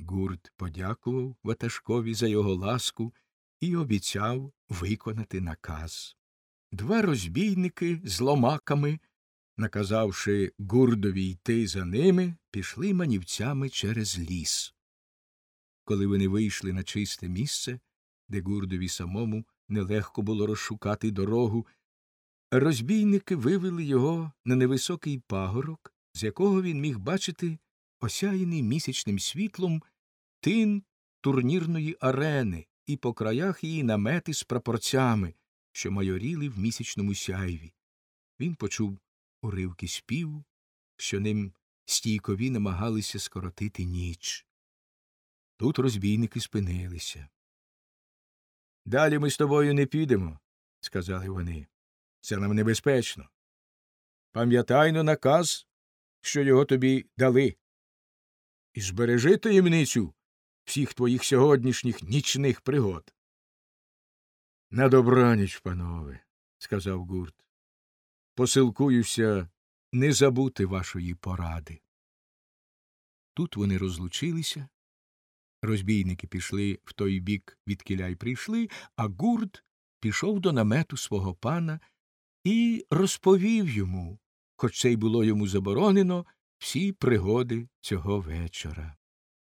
Гурт подякував ватажкові за його ласку і обіцяв виконати наказ. Два розбійники з ломаками, наказавши Гурдові йти за ними, пішли манівцями через ліс. Коли вони вийшли на чисте місце, де Гурдові самому нелегко було розшукати дорогу, розбійники вивели його на невисокий пагорок, з якого він міг бачити осяяний місячним світлом тин турнірної арени і по краях її намети з прапорцями, що майоріли в місячному сяйві. Він почув уривки співу, що ним стійкові намагалися скоротити ніч. Тут розбійники спинилися. — Далі ми з тобою не підемо, — сказали вони. — Це нам небезпечно. Пам'ятай на наказ, що його тобі дали. І збережи таємницю всіх твоїх сьогоднішніх нічних пригод. — На добраніч, панове, — сказав Гурт. — Посилкуюся не забути вашої поради. Тут вони розлучилися. Розбійники пішли в той бік, відкіля й прийшли, а Гурт пішов до намету свого пана і розповів йому, хоч це й було йому заборонено, всі пригоди цього вечора.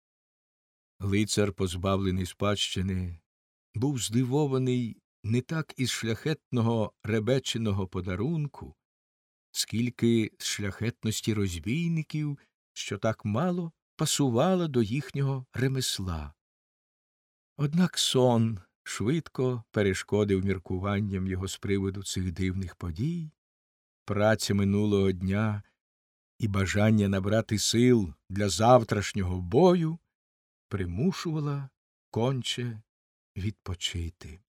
Лицар, позбавлений спадщини, був здивований не так із шляхетного ребеченого подарунку, скільки з шляхетності розбійників, що так мало пасувала до їхнього ремесла. Однак сон швидко перешкодив міркуванням його з приводу цих дивних подій, праця минулого дня і бажання набрати сил для завтрашнього бою примушувала конче відпочити.